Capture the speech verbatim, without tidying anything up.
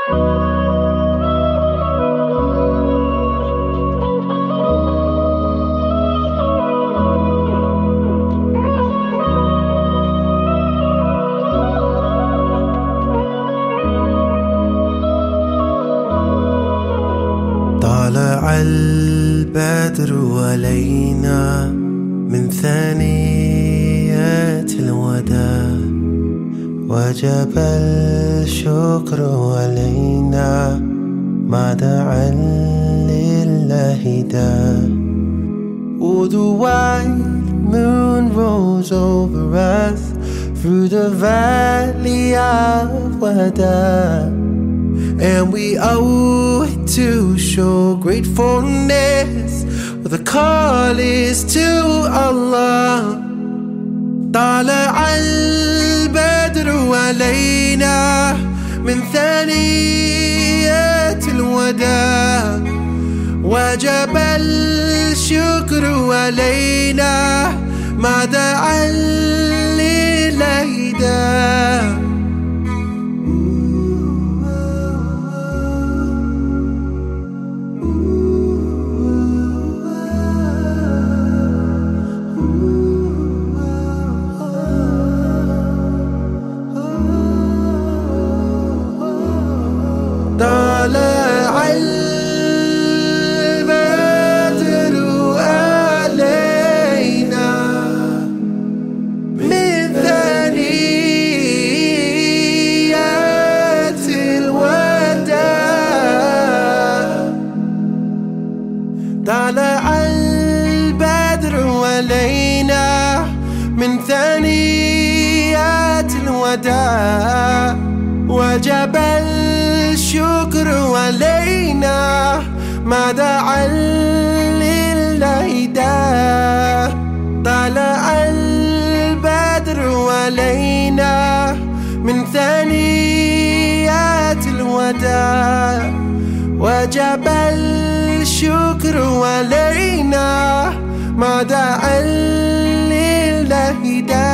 طلع البدر علينا من ثنيات الوداع، وجب الشكر علينا ما دعا لله داع. Oh, the white moon rolls over us through the valley of Wada, and we owe it to show gratefulness, well, the call is to Allah. طلع البدر علينا من ثنيات الوداع، وجب الشكر علينا ما دعا لله داع. طلع البدر علينا من ثنيات الوداع. طلع البدر علينا من ثنيات الوداع، وجب الشكر علينا ما دعا لله داع. طلع البدر علينا من ثنيات الوداع، وجب الشكر علينا ما دعا لله داع.